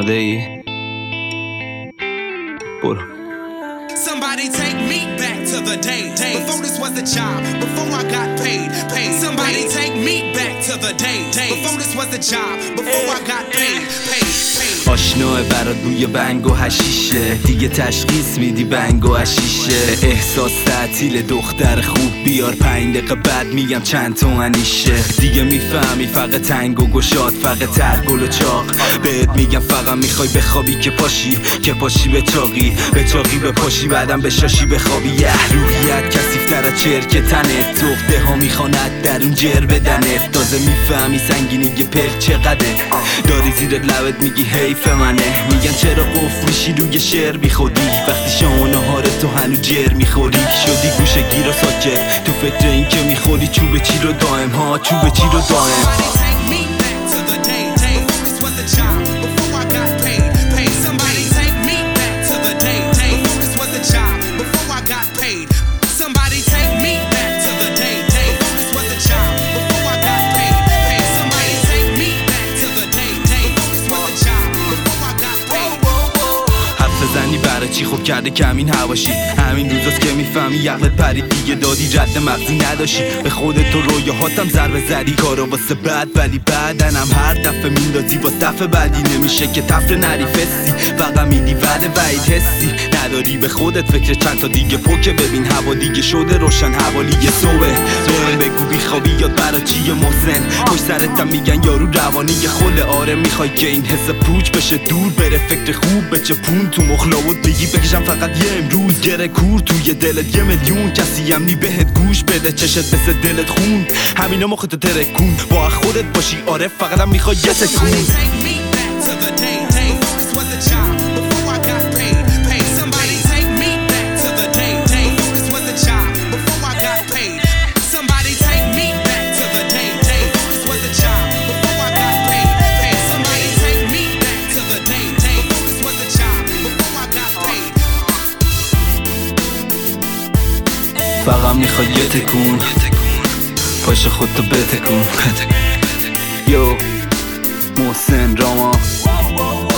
آماده ای؟ برو. Somebody take me back to the day before this was a job, before I got paid. Somebody take me back to the day before this was a job, before I got paid. آشناه برات بوی بنگ و حشیشه، دیگه تشخیص میدی بنگ و حشیشه. احساس تعطیل دختر خوب بیار 5 دقیقه بعد میگم چند تومنیشه. دیگه میفهمی فقط تنگ و گشاد، فقط ترگل و چاق. بهت میگم فقط میخوای بخوابی که پاشی به چاقی به پاشی بعدم به شاشی بخوابی. روحیت کثیف‌تر از چرک تنت، تفته ها میخواند در اون جر بدنت. تازه میفهمی سنگینی پر چقدره، داری زیر لبت میگی حیف منه. میگن چرا قفل میشی روی شعر بی خودی، وقتی شام و نهار تو هنو جر میخوری. شدی گوشه گیر و ساکت تو فکر این که میخوری چوب چی رو دائم ها، چوب چی رو دائم. زنی برای چی خوب کرده کمین هواشی. همین روزاست که میفهمی یقلت پرید دیگه، دادی رد مغزی نداشی. به خودت تو رویاهاتم ضربه زدی، کارا واسه بعد ولی بعدنم هر دفعه میندازی با دفعه بعدی. نمیشه که تفره نری فسی، فقط میدی وعده وعید حسی نداری به خودت. فکر چند تا دیگه پوکه ببین هوا دیگه شده روشن، حوالی یه صبح. بگو بیخوابی یاد برا چیه محسن، پشت سرتم میگن یارو روانی یه خل. آره میخوای که این حس پوچ بشه دور بره، فکر خوب بچه پون تو مخلاوت بگی بکشم فقط یه امروز. گره کور توی دلت 1 میلیون کسی هم نی بهت گوش بده، چشت مثل دلت خون. همینا مختو ترکون با خودت باشی، آره فقط هم میخوای یه تکون. فقط میخوای یه تکون، پاش خودتو بتکون. یو محسن راما